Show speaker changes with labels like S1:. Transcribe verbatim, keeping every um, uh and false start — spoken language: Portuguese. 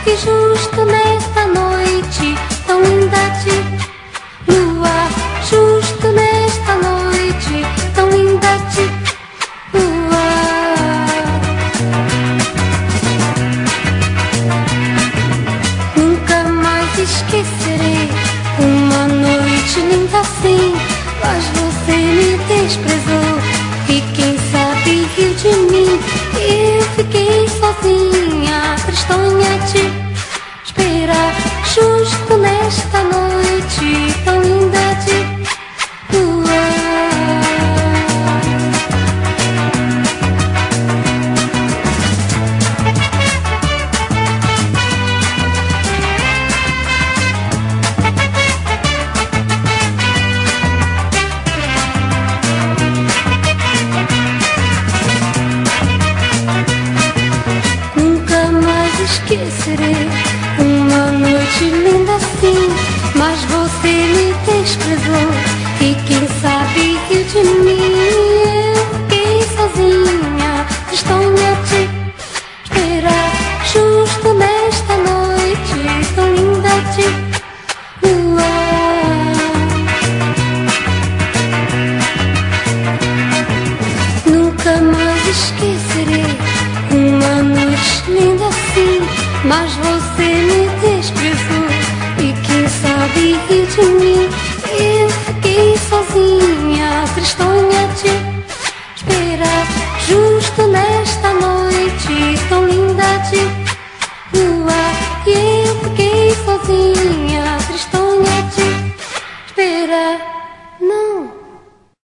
S1: que justo nesta noite tão linda de lua, justo nesta noite tão linda de lua, nunca mais esquecerei uma noite linda assim. Mas você me desprezou e quem sabe riu de mim. Eu fiquei sozinha, tristonha de esperar, justo nesta noite tão linda de lua. Esquecerei uma noite linda assim. Mas você me desprezou e quem sabe riu de mim. Eu fiquei sozinha, tristonha de esperar, justo nesta noite tão linda de lua. Nunca mais esquecerei uma noite linda assim. Mas você me desprezou e quem sabe riu de mim. Eu fiquei sozinha, tristonha de esperar, justo nesta noite tão linda de lua. E eu fiquei sozinha, tristonha de esperar.